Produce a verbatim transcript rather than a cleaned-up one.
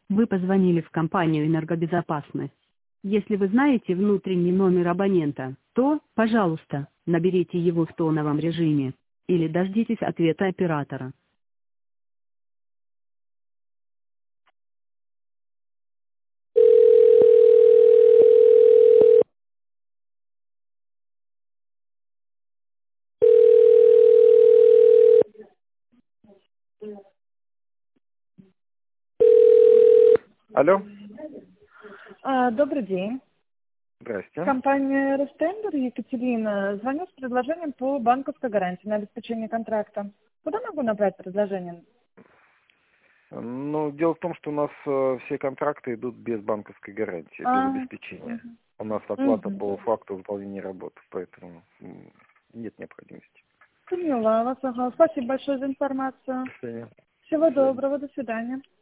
Вы позвонили в компанию «Энергобезопасность». Если вы знаете внутренний номер абонента, то, пожалуйста, наберите его в тоновом режиме. Или дождитесь ответа оператора. Алло. А, Добрый день. Здрасте. Компания «Ростендер», Екатерина. Звоню с предложением по банковской гарантии на обеспечение контракта. Куда могу направить предложение? Ну, дело в том, что у нас э, все контракты идут без банковской гарантии, без А, обеспечения. мгм. У нас оплата Мгм. по факту выполнения работы, поэтому м, нет необходимости. Поняла вас. Ага. Спасибо большое за информацию. До свидания. Всего До свидания. доброго. До свидания.